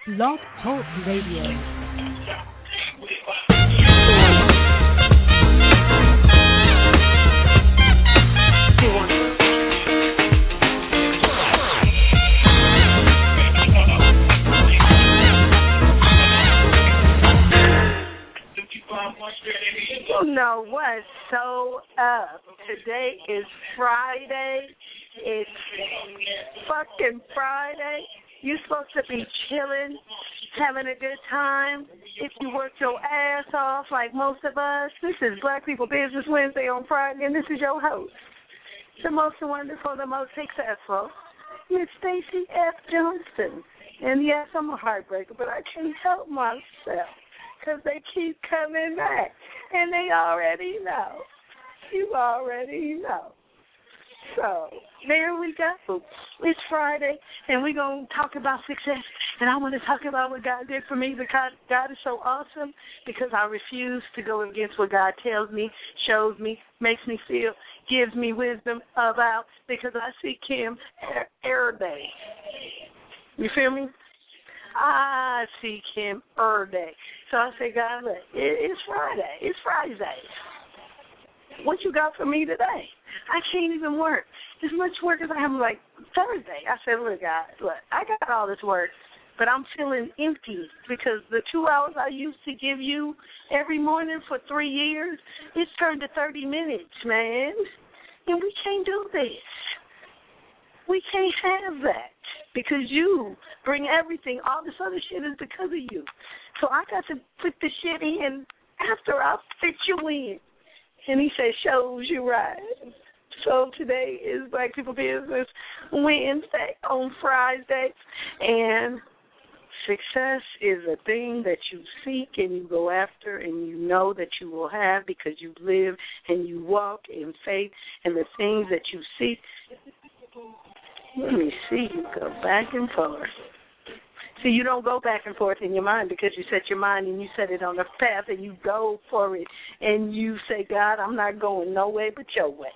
Blog Talk Radio. You know what's so up? Today is Friday. It's fucking Friday. You're supposed to be chilling, having a good time. If you work your ass off like most of us, this is Black People Business Wednesday on Friday, and this is your host, the most wonderful, the most successful, Miss Stacey F. Johnson. And yes, I'm a heartbreaker, but I can't help myself because they keep coming back, and they already know. You already know. So, there we go. It's Friday, and we're going to talk about success, and I want to talk about what God did for me, because God is so awesome, because I refuse to go against what God tells me, shows me, makes me feel, gives me wisdom about, because I seek Him every day. You feel me? I seek Him every day. So I say, God, look, it's Friday. It's Friday. What you got for me today? I can't even work. As much work as I have, like, Thursday. I said, look, God, look, I got all this work, but I'm feeling empty because the 2 hours I used to give you every morning for 3 years, it's turned to 30 minutes, man. And we can't do this. We can't have that because you bring everything. All this other shit is because of you. So I got to put the shit in after I fit you in. And He said, shows you right. So today is Black People Business Wednesday on Friday. And success is a thing that you seek and you go after and you know that you will have because you live and you walk in faith and the things that you seek. Let me see, you go back and forth. See, you don't go back and forth in your mind because you set your mind and you set it on the path and you go for it and you say, God, I'm not going no way but your way.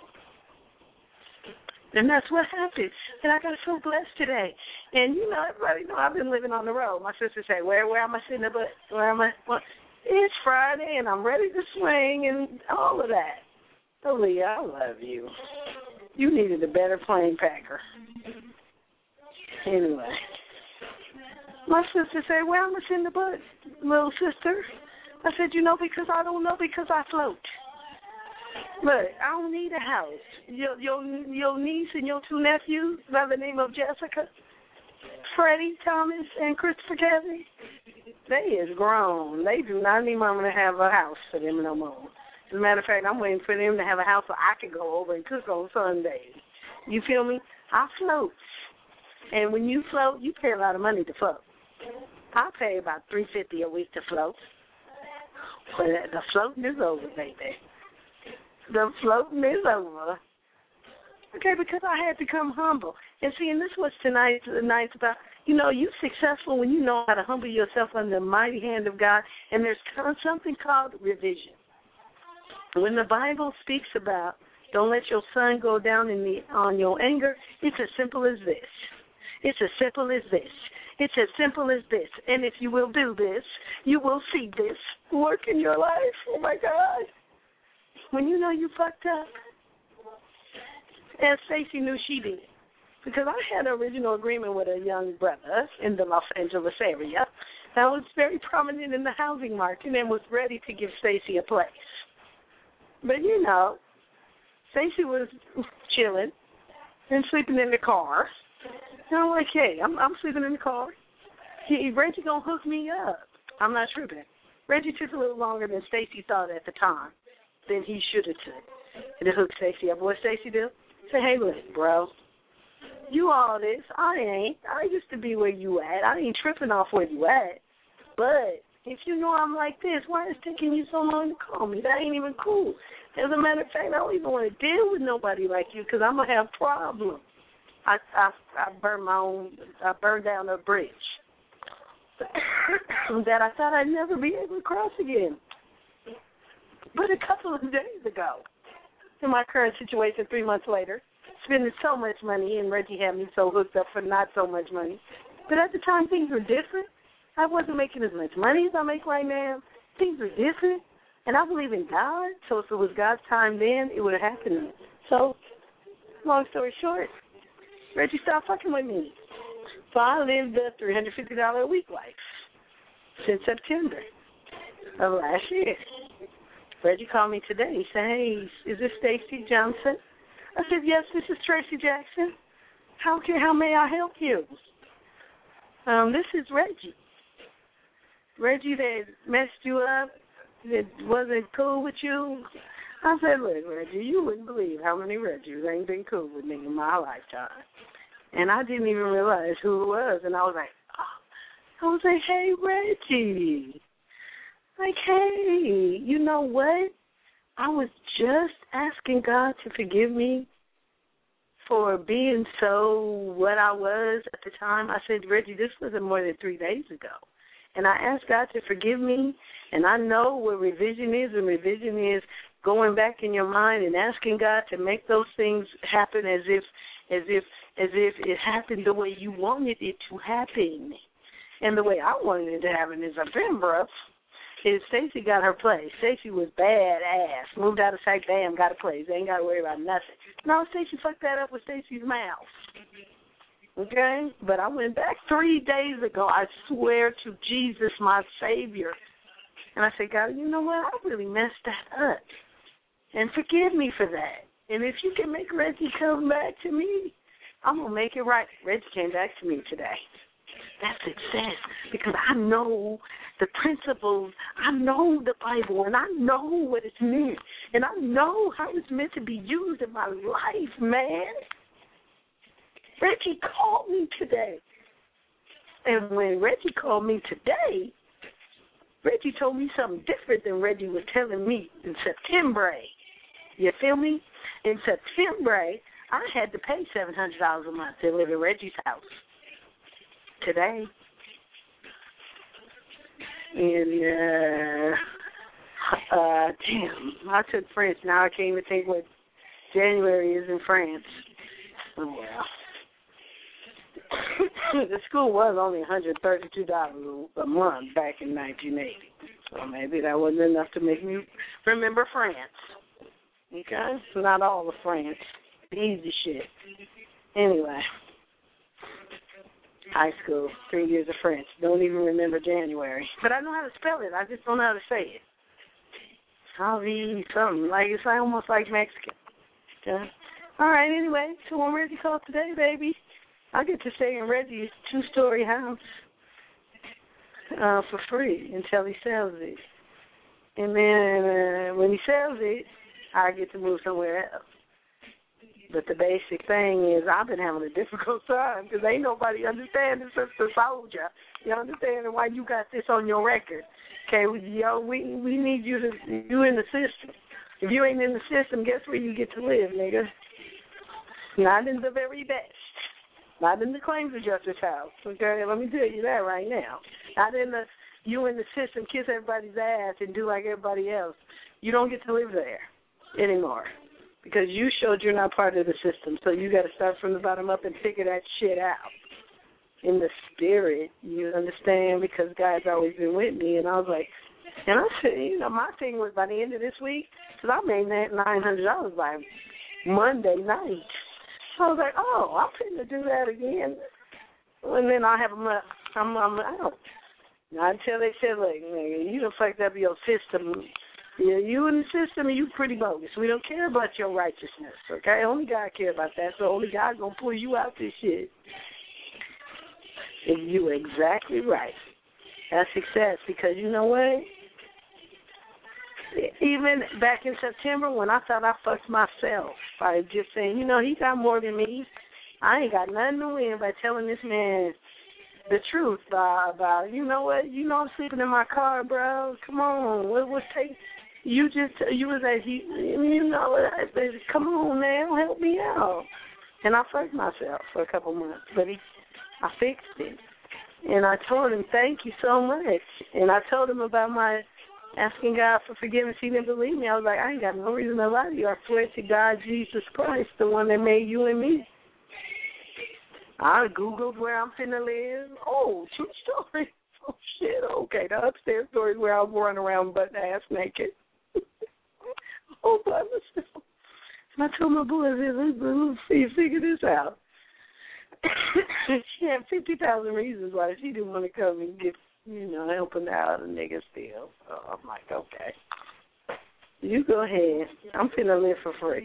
And that's what happens. And I got so blessed today. And, you know, everybody know I've been living on the road. My sister say, where am I sitting up? Where am I? Well, it's Friday and I'm ready to swing and all of that. So, Leah, I love you. You needed a better plane packer. Anyway. My sister said, where am I sitting up, little sister? I said, you know, because I don't know, because I float. Look, I don't need a house. Your niece and your two nephews by the name of Jessica, Freddie Thomas, and Christopher Kevin, they is grown. They do not need mama to have a house for them no more. As a matter of fact, I'm waiting for them to have a house so I can go over and cook on Sundays. You feel me? I float. And when you float, you pay a lot of money to float. I pay about $350 a week to float. But the floating is over, baby. The floating is over. Okay, because I had to become humble. And see, and this was tonight's about, you know, you're successful when you know how to humble yourself under the mighty hand of God. And there's something called revision. When the Bible speaks about don't let your sun go down on your anger, it's as simple as this. It's as simple as this. It's as simple as this. And if you will do this, you will see this work in your life. Oh, my God. When you know you fucked up, as Stacey knew she did, because I had an original agreement with a young brother in the Los Angeles area that was very prominent in the housing market and was ready to give Stacey a place. But, you know, Stacey was chilling and sleeping in the car. And I'm like, hey, I'm sleeping in the car. Reggie going to hook me up. I'm not tripping. Reggie took a little longer than Stacey thought at the time than he should have took. And to hook Stacey up. What Stacey do? Say, hey, look, bro, you all this. I ain't. I used to be where you at. I ain't tripping off where you at. But if you know I'm like this, why is it taking you so long to call me? That ain't even cool. As a matter of fact, I don't even want to deal with nobody like you because I'm going to have problems. I burned down a bridge that I thought I'd never be able to cross again. But a couple of days ago, in my current situation 3 months later, spending so much money, and Reggie had me so hooked up for not so much money. But at the time, things were different. I wasn't making as much money as I make right now. Things were different. And I believe in God, so if it was God's time then, it would have happened. So, long story short, Reggie stopped fucking with me. So I lived the $350 a week life since September of last year. Reggie called me today. He said, hey, is this Stacy Johnson? I said, yes, this is Tracy Jackson. How may I help you? This is Reggie. Reggie that messed you up, that wasn't cool with you. I said, look, Reggie, you wouldn't believe how many Reggies ain't been cool with me in my lifetime. And I didn't even realize who it was. And I was like, hey, Reggie. Like, hey, you know what? I was just asking God to forgive me for being so what I was at the time. I said, Reggie, this wasn't more than 3 days ago. And I asked God to forgive me, and I know what revision is, and revision is going back in your mind and asking God to make those things happen as if it happened the way you wanted it to happen. And the way I wanted it to happen is September. Is Stacy got her place. Stacy was badass. Moved out of sight, bam, got a place. They ain't got to worry about nothing. No, Stacy fucked that up with Stacy's mouth. Okay? But I went back 3 days ago. I swear to Jesus, my Savior. And I said, God, you know what? I really messed that up. And forgive me for that. And if you can make Reggie come back to me, I'm going to make it right. Reggie came back to me today. That's success because I know the principles. I know the Bible, and I know what it's meant. And I know how it's meant to be used in my life, man. Reggie called me today. And when Reggie called me today, Reggie told me something different than Reggie was telling me in September. You feel me? In September, I had to pay $700 a month to live at Reggie's house. Today. And, damn, I took French. Now I can't even think what January is in France. Oh, well. The school was only $132 a month back in 1980. So maybe that wasn't enough to make me remember France. Okay? Not all of France. The easy shit. Anyway. High school, 3 years of French. Don't even remember January. But I know how to spell it. I just don't know how to say it. Javi something. Like, it's almost like Mexican. Okay? All right, anyway. So when Reggie called today, baby, I get to stay in Reggie's 2-story house for free until he sells it. And then when he sells it, I get to move somewhere else. But the basic thing is I've been having a difficult time because ain't nobody understanding Sister Soldier. You understand why you got this on your record? Okay, we need you in the system. If you ain't in the system, guess where you get to live, nigga? Not in the very best. Not in the claims adjuster's house. Okay, let me tell you that right now. Not in the you in the system, kiss everybody's ass and do like everybody else. You don't get to live there anymore. Because you showed you're not part of the system, so you got to start from the bottom up and figure that shit out. In the spirit, you understand? Because God's always been with me, and I was like, and I said, my thing was by the end of this week, because I made that $900 by Monday night. So I was like, I'm finna do that again, and then I'll have I'm out. Not until they said, look, nigga, you done fucked up your system. Yeah, you in the system, you pretty bogus. We don't care about your righteousness, okay? Only God cares about that, so only God gonna pull you out this shit. And you exactly right. That's success, because you know what? Even back in September when I thought I fucked myself by just saying, he got more than me. I ain't got nothing to win by telling this man the truth about you know what? I'm sleeping in my car, bro. Come on. What's take? You was like, come on now, help me out. And I fucked myself for a couple months, but I fixed it. And I told him, thank you so much. And I told him about my asking God for forgiveness. He didn't believe me. I was like, I ain't got no reason to lie to you. I swear to God, Jesus Christ, the one that made you and me. I Googled where I'm finna live. Oh, true story. Oh, okay, the upstairs story is where I was running around butt ass naked. Oh, by myself. I told my boys, let's see, figure this out. She had 50,000 reasons why she didn't want to come and get, helping out a nigga still. So I'm like, okay. You go ahead. I'm finna live for free.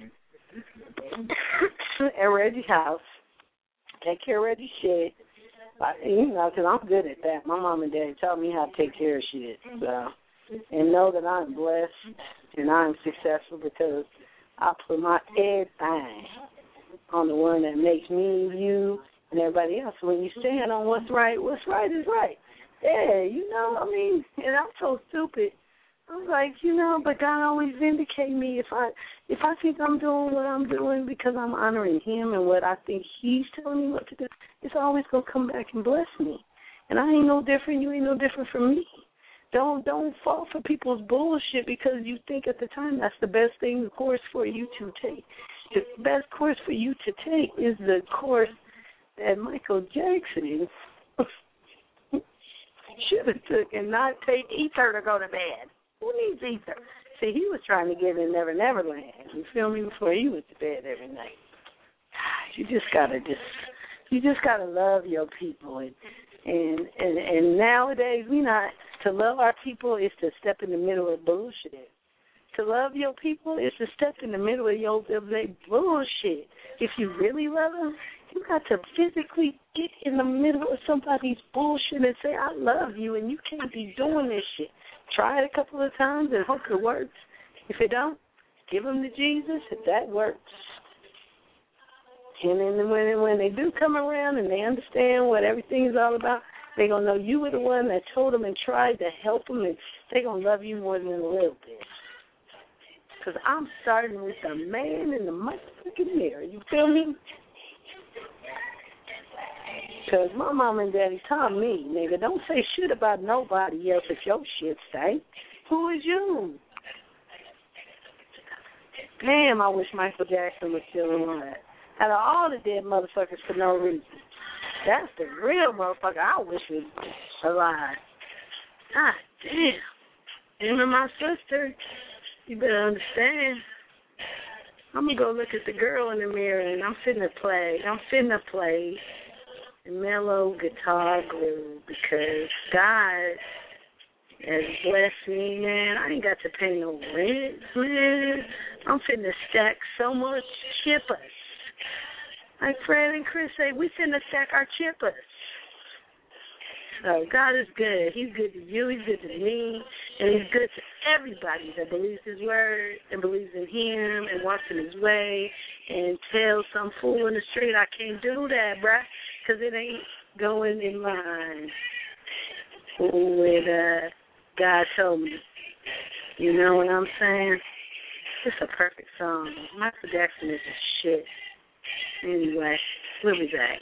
At Reggie's house. Take care of Reggie's shit. Because I'm good at that. My mom and daddy taught me how to take care of shit. So, and know that I'm blessed and I'm successful because I put my everything on the one that makes me, you, and everybody else. When you stand on what's right is right. Yeah, and I'm so stupid. I was like, but God always vindicate me if I think I'm doing what I'm doing because I'm honoring Him and what I think He's telling me what to do. It's always gonna come back and bless me. And I ain't no different. You ain't no different from me. Don't fall for people's bullshit because you think at the time that's the best thing, the course for you to take. The best course for you to take is the course that Michael Jackson should have took and not take ether to go to bed. Who needs ether? See, he was trying to get in Never Neverland. You feel me? Before he went to bed every night. You just gotta love your people, and nowadays to love our people is to step in the middle of bullshit. To love your people is to step in the middle of their bullshit. If you really love them, you got to physically get in the middle of somebody's bullshit and say, I love you, and you can't be doing this shit. Try it a couple of times and hope it works. If it don't, give them to Jesus if that works. And then when they do come around and they understand what everything is all about, they're going to know you were the one that told them and tried to help them, and they're going to love you more than a little bit. Because I'm starting with the man in the motherfucking mirror. You feel me? Because my mom and daddy taught me, nigga, don't say shit about nobody else if your shit stank. Who is you? Damn, I wish Michael Jackson was still alive. Out of all the dead motherfuckers for no reason. That's the real motherfucker I wish was alive. God damn. Him and my sister, you better understand. I'm going to go look at the girl in the mirror and I'm finna play mellow guitar groove because God has blessed me, man. I ain't got to pay no rent, man. I'm finna stack so much chippers. Like Fred and Chris say, we finna stack our chippers. So God is good. He's good to you. He's good to me. And He's good to everybody that believes His word and believes in Him and walks in His way and tells some fool in the street, I can't do that, bruh, because it ain't going in line with God told me. You know what I'm saying? It's a perfect song. Michael Jackson is a shit. Anyway, we'll be back.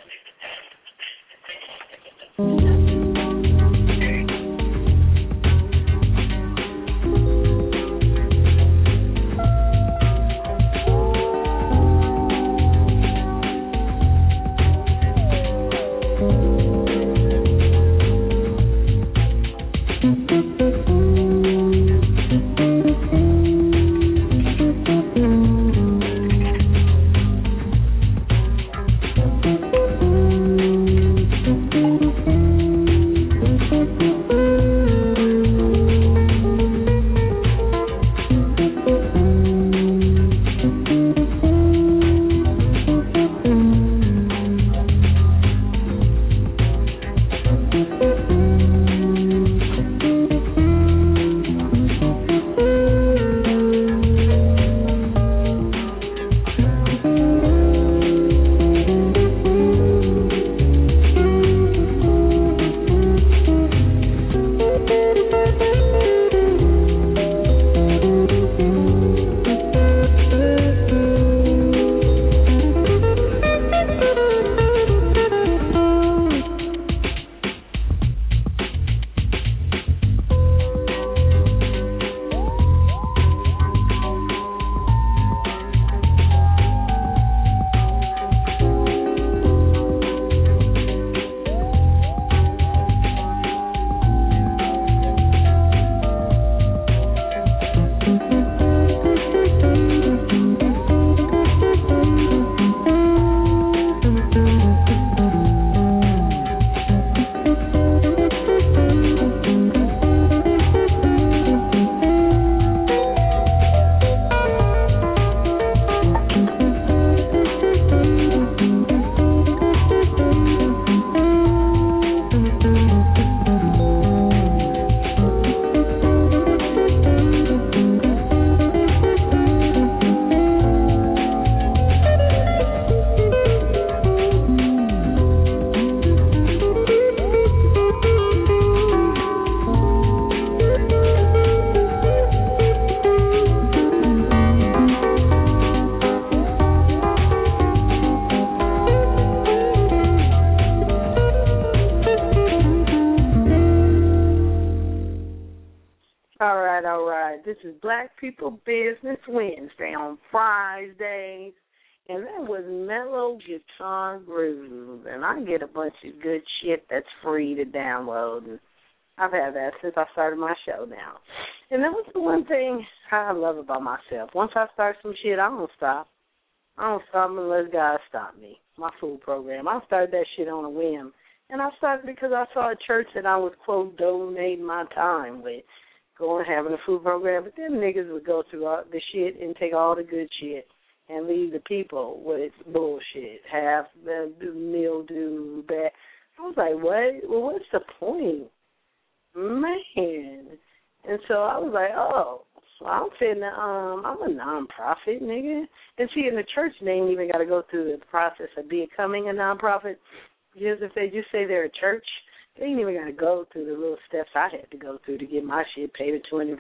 This is Black People Business Wednesday on Fridays. And that was Mellow Guitar Groove. And I get a bunch of good shit that's free to download. And I've had that since I started my show now. And that was the one thing I love about myself. Once I start some shit, I don't stop. I don't stop unless God stop me. My food program. I started that shit on a whim. And I started because I saw a church that I was, quote, donating my time with, going having a food program. But them niggas would go through all the shit and take all the good shit and leave the people with bullshit, half the mildew, bad. I was like, what? Well, what's the point? Man. And so I was like, oh, so I'm a nonprofit, nigga. And see, in the church, they ain't even got to go through the process of becoming a nonprofit. Because if they just say they're a church, they ain't even got to go through the little steps I had to go through to get my shit paid at $250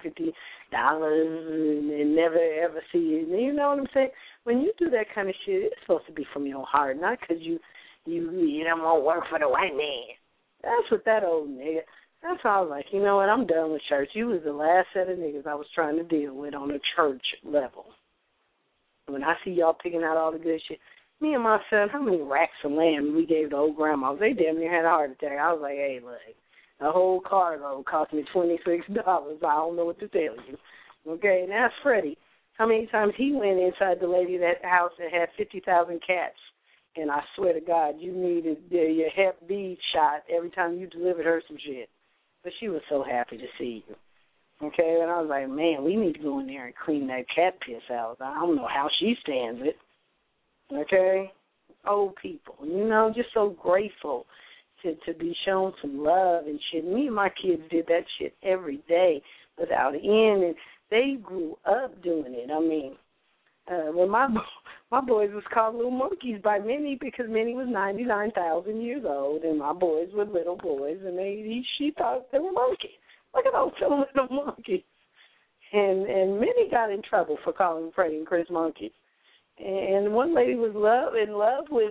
and never, ever see it. You know what I'm saying? When you do that kind of shit, it's supposed to be from your heart, not because you don't want to work for the white man. That's what that old nigga. That's how I was like, you know what, I'm done with church. You was the last set of niggas I was trying to deal with on a church level. When I see y'all picking out all the good shit, me and my son, how many racks of land we gave to old grandmas? They damn near had a heart attack. I was like, hey, look, the whole carload cost me $26. I don't know what to tell you. Okay, and that's Freddie. How many times he went inside the lady that house that had 50,000 cats, and I swear to God, you needed your Hep B shot every time you delivered her some shit. But she was so happy to see you. Okay, and I was like, man, we need to go in there and clean that cat piss out. I don't know how she stands it. Okay? Old people, you know, just so grateful to be shown some love and shit. Me and my kids did that shit every day without end, and they grew up doing it. I mean, when my boys was called little monkeys by Minnie because Minnie was 99,000 years old, and my boys were little boys, and she thought they were monkeys. Look at those two little monkeys. And Minnie got in trouble for calling Freddie and Chris monkeys. And one lady was in love with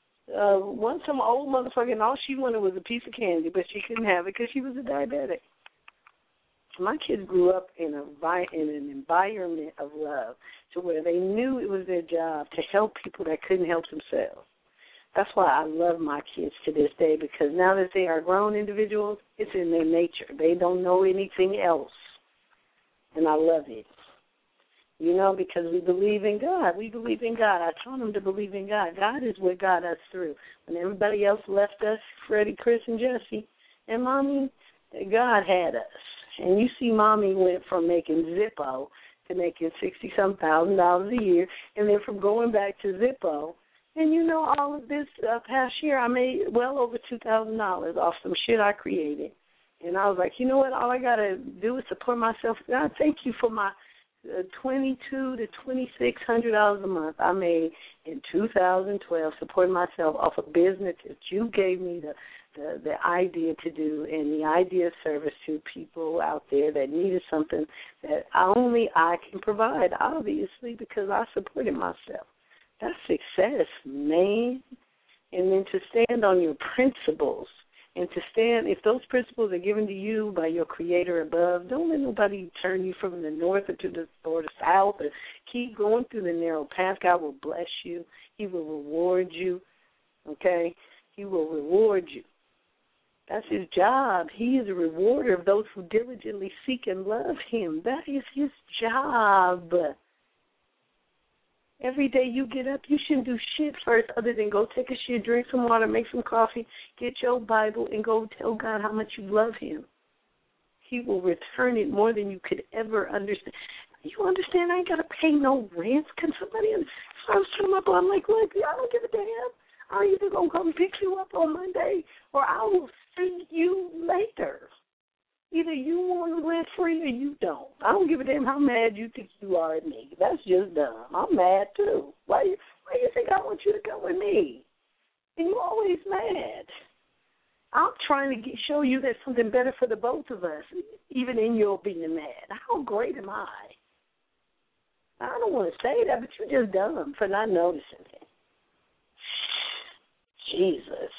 some old motherfucker, and all she wanted was a piece of candy, but she couldn't have it because she was a diabetic. My kids grew up in an environment of love to where they knew it was their job to help people that couldn't help themselves. That's why I love my kids to this day, because now that they are grown individuals, it's in their nature. They don't know anything else, and I love it. You know, because we believe in God. We believe in God. I told them to believe in God. God is what got us through. When everybody else left us, Freddie, Chris, and Jesse, and Mommy, God had us. And you see Mommy went from making Zippo to making $60,000 a year, and then from going back to Zippo. And you know, all of this past year, I made well over $2,000 off some shit I created. And I was like, you know what? All I got to do is support myself. God, thank you for my $2,200 to $2,600 a month I made in 2012, supporting myself off a business that you gave me the idea to do, and the idea of service to people out there that needed something that only I can provide, obviously, because I supported myself. That's success, man. And then to stand on your principles, and to stand, if those principles are given to you by your Creator above, don't let nobody turn you from the north or to the south, or keep going through the narrow path. God will bless you. He will reward you, okay? He will reward you. That's his job. He is a rewarder of those who diligently seek and love him. That is his job. Every day you get up, you shouldn't do shit first other than go take a shit, drink some water, make some coffee, get your Bible, and go tell God how much you love him. He will return it more than you could ever understand. You understand I ain't got to pay no rent? Can somebody else? So I was telling my boy, I'm like, look, I don't give a damn. I'm either going to come pick you up on Monday or I will see you later. Either you want to live free or you don't. I don't give a damn how mad you think you are at me. That's just dumb. I'm mad, too. Why you think I want you to go with me? And you're always mad. I'm trying to show you there's something better for the both of us, even in your being mad. How great am I? I don't want to say that, but you're just dumb for not noticing it. Jesus.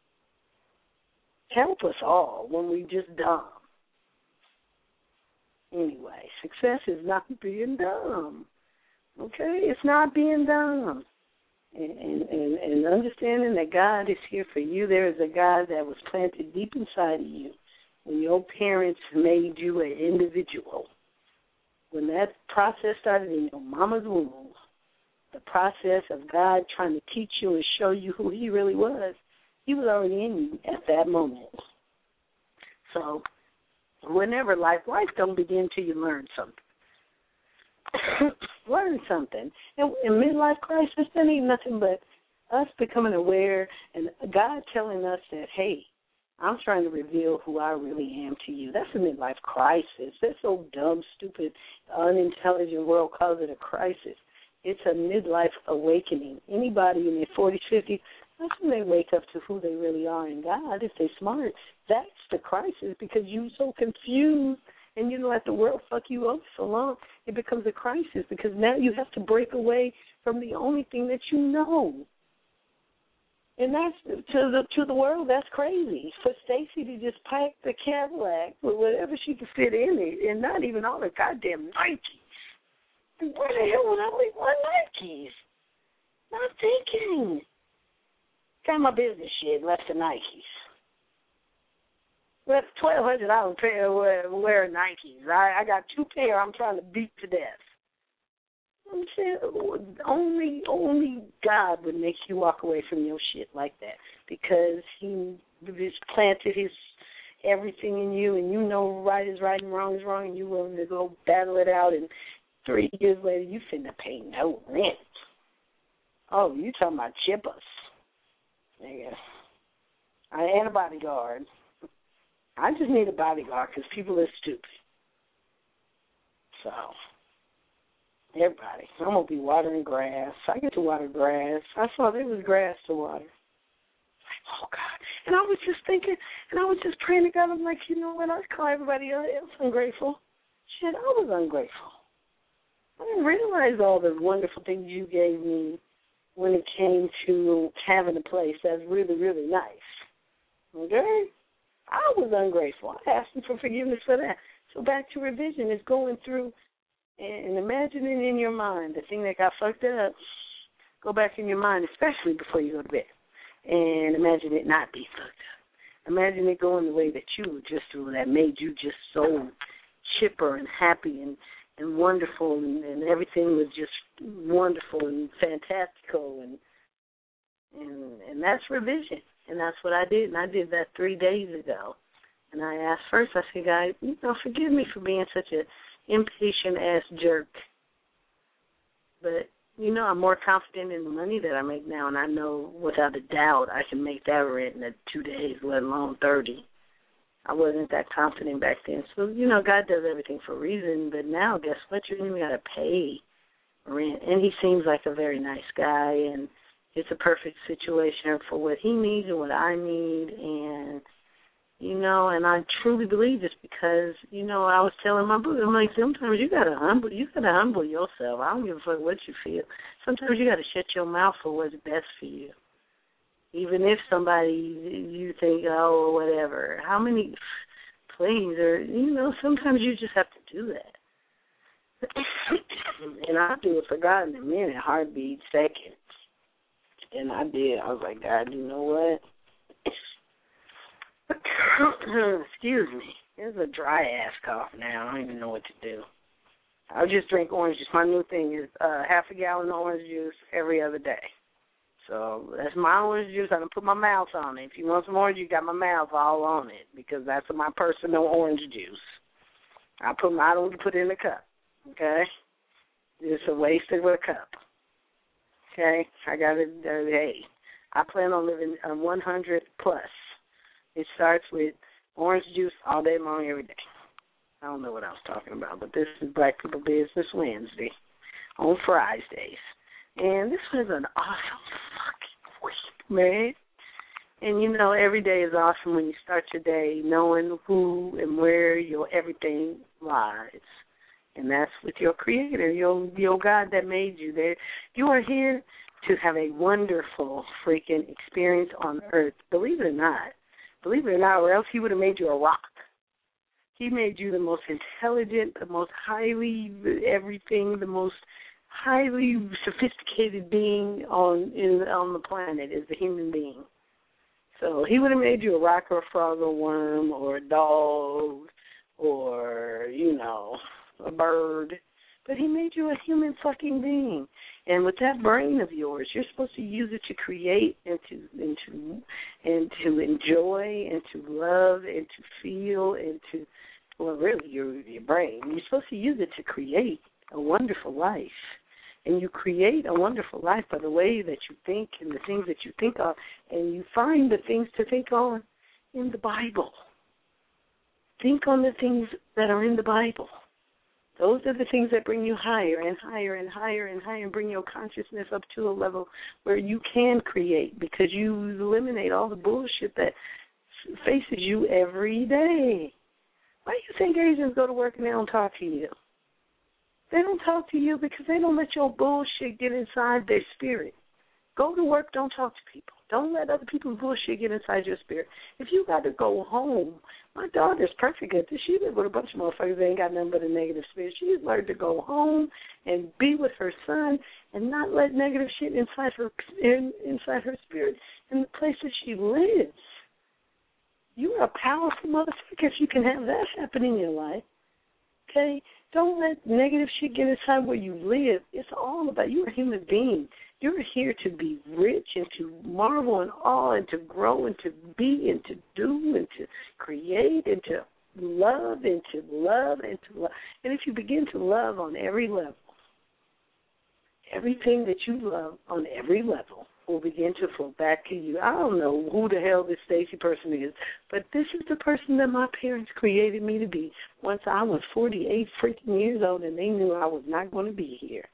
Help us all when we just dumb. Anyway, success is not being dumb. Okay? It's not being dumb. And understanding that God is here for you. There is a God that was planted deep inside of you when your parents made you an individual. When that process started in your mama's womb, the process of God trying to teach you and show you who he really was, he was already in you at that moment. So whenever life don't begin till you learn something. Learn something. And in midlife crisis, that ain't nothing but us becoming aware and God telling us that, hey, I'm trying to reveal who I really am to you. That's a midlife crisis. That so dumb, stupid, unintelligent world calls it a crisis. It's a midlife awakening. Anybody in their 40s, 50s, that's when they wake up to who they really are in God. If they're smart, that's the crisis because you're so confused and you let the world fuck you up so long. It becomes a crisis because now you have to break away from the only thing that you know. And that's, to the world, that's crazy. For Stacy to just pack the Cadillac with whatever she could fit in it and not even all the goddamn Nikes. Where the hell would I leave my Nikes? Not thinking. Got my business shit, left the Nikes. Well, $1,200 pair of wear Nikes. I got 2 pair I'm trying to beat to death. I'm saying only God would make you walk away from your shit like that because he just planted his everything in you and you know right is right and wrong is wrong and you're willing to go battle it out and 3 years later you finna pay no rent. Oh, you talking about chippers. Nigga. And a bodyguard. I just need a bodyguard because people are stupid. So, everybody, I'm going to be watering grass. I get to water grass. I saw there was grass to water. Oh, God. And I was just thinking, and I was just praying to God. I'm like, you know what? I call everybody else ungrateful. Shit, I was ungrateful. I didn't realize all the wonderful things you gave me when it came to having a place that's really, really nice. Okay? I was ungrateful. I asked him for forgiveness for that. So back to revision is going through and imagining in your mind the thing that got fucked up. Go back in your mind, especially before you go to bed, and imagine it not be fucked up. Imagine it going the way that you were just through that made you just so chipper and happy and wonderful and everything was just wonderful and fantastical and that's revision. And that's what I did. And I did that 3 days ago. And I asked first, I said, God, forgive me for being such an impatient-ass jerk. But, I'm more confident in the money that I make now, and I know without a doubt I can make that rent in 2 days, let alone 30. I wasn't that confident back then. So, God does everything for a reason. But now, guess what? You don't even got to pay rent. And he seems like a very nice guy, and it's a perfect situation for what he needs and what I need. And, and I truly believe this because, I was telling my boo, I'm like, sometimes you got to humble yourself. I don't give a fuck what you feel. Sometimes you got to shut your mouth for what's best for you. Even if somebody you think, oh, whatever. How many, please, or, sometimes you just have to do that. And I do it for God in a minute, heartbeat, seconds. And I did. I was like, God, you know what? Excuse me. It's a dry-ass cough now. I don't even know what to do. I'll just drink orange juice. My new thing is half a gallon of orange juice every other day. So that's my orange juice. I don't put my mouth on it. If you want some orange, you got my mouth all on it because that's my personal orange juice. I don't put it in a cup, okay? It's a waste of a cup. Okay, I got it. Hey, I plan on living 100 plus. It starts with orange juice all day long, every day. I don't know what I was talking about, but this is Black People Business Wednesday on Fridays. And this was an awesome fucking week, man. And, every day is awesome when you start your day knowing who and where your everything lies. And that's with your Creator, your God that made you. There, you are here to have a wonderful freaking experience on earth. Believe it or not, or else he would have made you a rock. He made you the most intelligent, the most highly everything, the most highly sophisticated being on the planet is the human being. So he would have made you a rock or a frog or a worm or a dog or, a bird. But he made you a human fucking being. And with that brain of yours, you're supposed to use it to create and to enjoy and to love and to feel and to, well, really, your brain. You're supposed to use it to create a wonderful life. And you create a wonderful life by the way that you think and the things that you think of, and you find the things to think on in the Bible. Think on the things that are in the Bible. Those are the things that bring you higher and higher and higher and higher and bring your consciousness up to a level where you can create because you eliminate all the bullshit that faces you every day. Why do you think Asians go to work and they don't talk to you? They don't talk to you because they don't let your bullshit get inside their spirit. Go to work, don't talk to people. Don't let other people's bullshit get inside your spirit. If you got to go home, my daughter's perfect at this. She lives with a bunch of motherfuckers that ain't got nothing but a negative spirit. She's learned to go home and be with her son and not let negative shit inside her spirit in the place that she lives. You're a powerful motherfucker if you can have that happen in your life. Okay? Don't let negative shit get inside where you live. It's all about you're a human being. You're here to be rich and to marvel and awe and to grow and to be and to do and to create and to love and to love and to love. And if you begin to love on every level, everything that you love on every level will begin to flow back to you. I don't know who the hell this Stacy person is, but this is the person that my parents created me to be once I was 48 freaking years old and they knew I was not going to be here.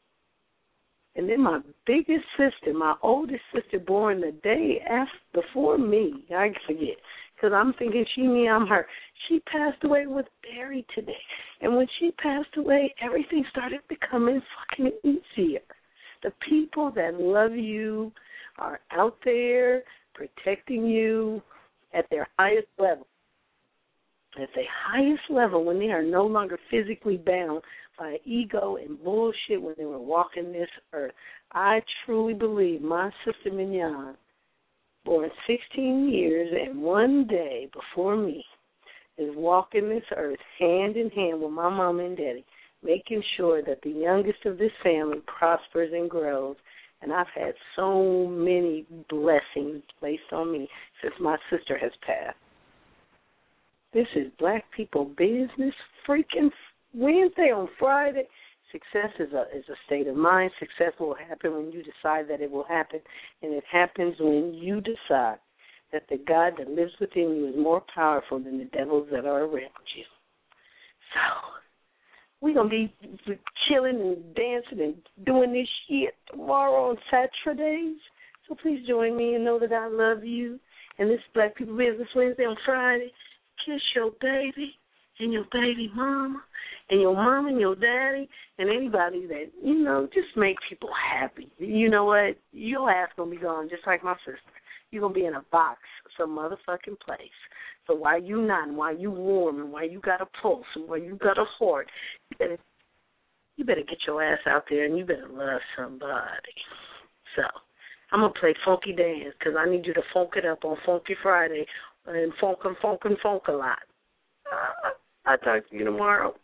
And then my biggest sister, my oldest sister, born the day before me, I forget, because I'm thinking she, me, I'm her. She passed away with Barry today. And when she passed away, everything started becoming fucking easier. The people that love you are out there protecting you at their highest level. At their highest level when they are no longer physically bound by ego and bullshit when they were walking this earth. I truly believe my sister Mignon, born 16 years and one day before me, is walking this earth hand in hand with my mom and daddy, making sure that the youngest of this family prospers and grows. And I've had so many blessings placed on me since my sister has passed. This is Black People Business freaking Wednesday on Friday. Success is a state of mind. Success will happen when you decide that it will happen. And it happens when you decide that the God that lives within you is more powerful than the devils that are around you. So we're going to be chilling and dancing and doing this shit tomorrow on Saturdays. So please join me and know that I love you. And this is Black People Business Wednesday on Friday. Kiss your baby and your baby mama and your mom and your daddy and anybody that, just make people happy. You know what? Your ass going to be gone just like my sister. You're going to be in a box some motherfucking place. So while you nodding, while you warm, and while you got a pulse, and while you got a heart, you better get your ass out there and you better love somebody. So I'm going to play Funky Dance because I need you to funk it up on Funky Friday and funk a lot. I'll talk to you tomorrow.